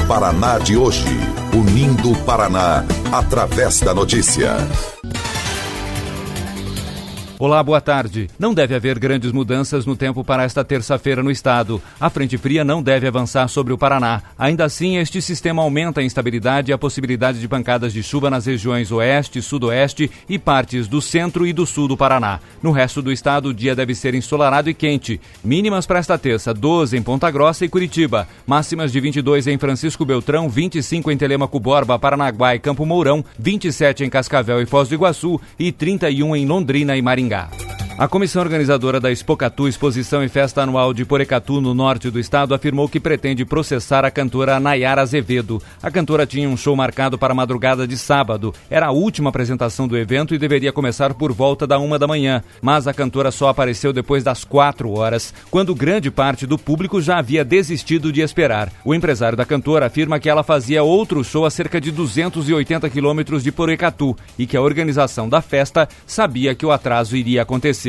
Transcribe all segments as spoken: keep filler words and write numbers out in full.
Paraná de hoje. Unindo o Paraná através da notícia. Olá, boa tarde. Não deve haver grandes mudanças no tempo para esta terça-feira no estado. A frente fria não deve avançar sobre o Paraná. Ainda assim, este sistema aumenta a instabilidade e a possibilidade de pancadas de chuva nas regiões oeste, sudoeste e partes do centro e do sul do Paraná. No resto do estado, o dia deve ser ensolarado e quente. Mínimas para esta terça, doze em Ponta Grossa e Curitiba. Máximas de vinte e dois em Francisco Beltrão, vinte e cinco em Telêmaco Borba, Paranaguá e Campo Mourão, vinte e sete em Cascavel e Foz do Iguaçu e trinta e um em Londrina e Maringá. A comissão organizadora da Expocatu, exposição e festa anual de Porecatu, no norte do estado, afirmou que pretende processar a cantora Nayara Azevedo. A cantora tinha um show marcado para a madrugada de sábado. Era a última apresentação do evento e deveria começar por volta da uma da manhã. Mas a cantora só apareceu depois das quatro horas, quando grande parte do público já havia desistido de esperar. O empresário da cantora afirma que ela fazia outro show a cerca de duzentos e oitenta quilômetros de Porecatu e que a organização da festa sabia que o atraso iria acontecer.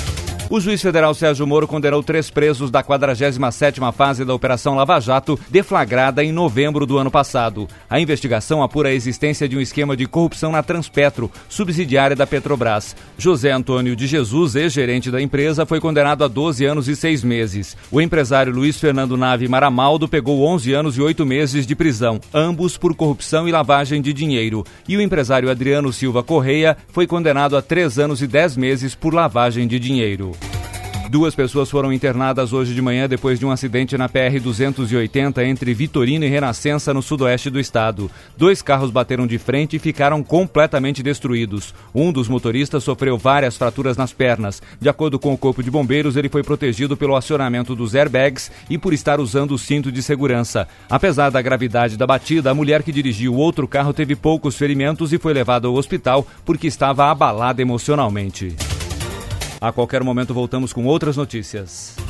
O juiz federal Sérgio Moro condenou três presos da quadragésima sétima fase da Operação Lava Jato, deflagrada em novembro do ano passado. A investigação apura a existência de um esquema de corrupção na Transpetro, subsidiária da Petrobras. José Antônio de Jesus, ex-gerente da empresa, foi condenado a doze anos e seis meses. O empresário Luiz Fernando Nave Maramaldo pegou onze anos e oito meses de prisão, ambos por corrupção e lavagem de dinheiro. E o empresário Adriano Silva Correia foi condenado a três anos e dez meses por lavagem de dinheiro. Duas pessoas foram internadas hoje de manhã depois de um acidente na P R duzentos e oitenta entre Vitorino e Renascença, no sudoeste do estado. Dois carros bateram de frente e ficaram completamente destruídos. Um dos motoristas sofreu várias fraturas nas pernas. De acordo com o Corpo de Bombeiros, ele foi protegido pelo acionamento dos airbags e por estar usando o cinto de segurança. Apesar da gravidade da batida, a mulher que dirigiu o outro carro teve poucos ferimentos e foi levada ao hospital porque estava abalada emocionalmente. A qualquer momento voltamos com outras notícias.